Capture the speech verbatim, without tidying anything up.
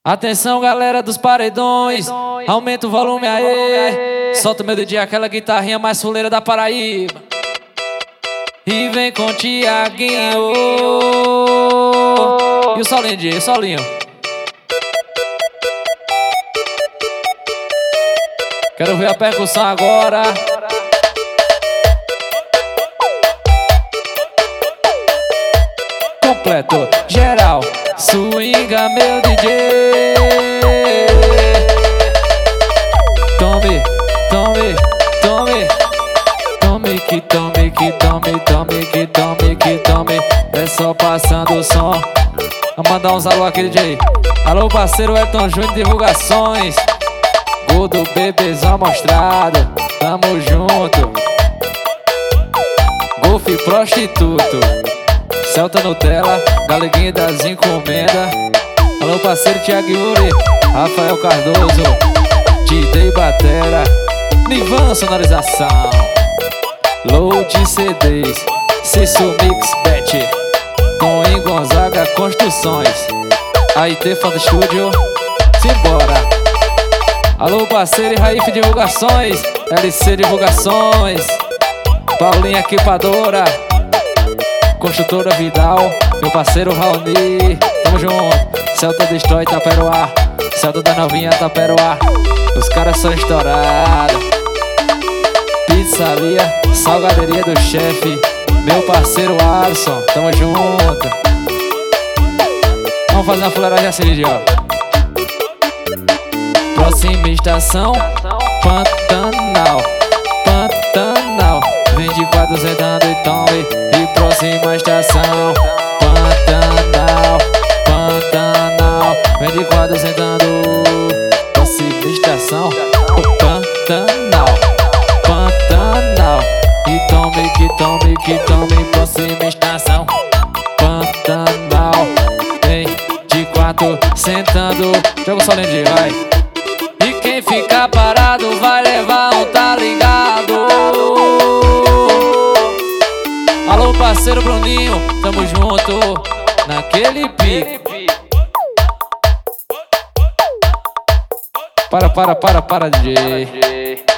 Atenção, galera dos paredões, aumenta o volume aí. Solta o meu D J, aquela guitarrinha mais fuleira da Paraíba. E vem com o Thiaguinho. E o solinho, D J, o solinho. Quero ver a percussão agora. Completo, geral, swinga meu D J. Tome, tome, tome. Tome que tome, que tome, tome, que tome, que tome. É só passando o som. Vou mandar uns alô aqui, D J. Alô, parceiro Elton Júnior Divulgações. Gol do bebezão mostrado. Tamo junto. Golfe prostituto. Celta Nutella, galeguinha das encomendas. Alô, parceiro Thiago Yuri, Rafael Cardoso, D J Batera, Nivan Sonorização, Load C Ds, Cisso Mix Bet, com em Gonzaga Construções, A I T Foto Studio, simbora. Alô, parceiro Raif Divulgações, L C Divulgações, Paulinha Equipadora, Construtora Vidal, meu parceiro Raoni, tamo junto. Celta Destrói Taperoá, Celta da Novinha Taperoá, os caras são estourados. Pizzaria, Salgaderia do Chefe, meu parceiro Alisson, tamo junto. Vamos fazer uma fuleiragem assim, D J, ó. Próxima estação, Pantanal, Pantanal. Vem de quatro sentando e tome. E próxima estação, Pantanal, Pantanal. Vem de quatro sentando. Próxima estação, Pantanal, Pantanal. E tome, que tome, que tome. Próxima estação, Pantanal. Vem de quatro sentando. Joga o solinho de vai. E quem ficar parado vai levar um tá ligado. Alô, parceiro Bruninho, tamo junto naquele pique. Para, para, para, para, D J.